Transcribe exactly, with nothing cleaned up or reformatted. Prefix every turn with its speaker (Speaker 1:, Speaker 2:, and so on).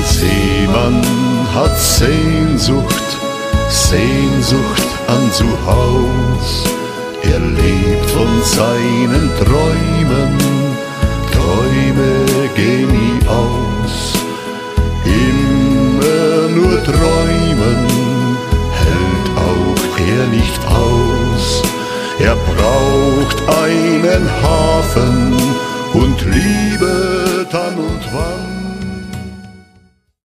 Speaker 1: Seemann hat Sehnsucht, Sehnsucht an zu Haus. Er lebt von seinen Träumen, Träume gehen nie aus. Immer nur träumen hält auch er nicht aus. Er braucht einen Hafen und Liebe dann und wann.